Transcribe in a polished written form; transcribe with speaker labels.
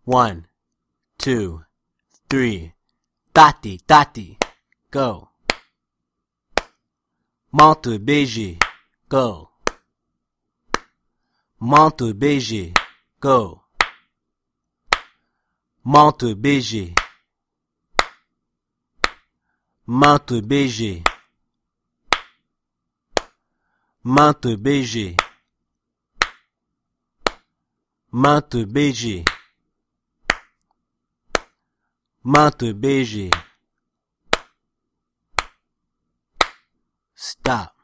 Speaker 1: 1, 2, 3. Tati, tati, go. Monte beiger, go. Monte beiger, go. Monte beiger. Monte beiger. Monte beiger. Monte beiger. Monte beiger. Stop.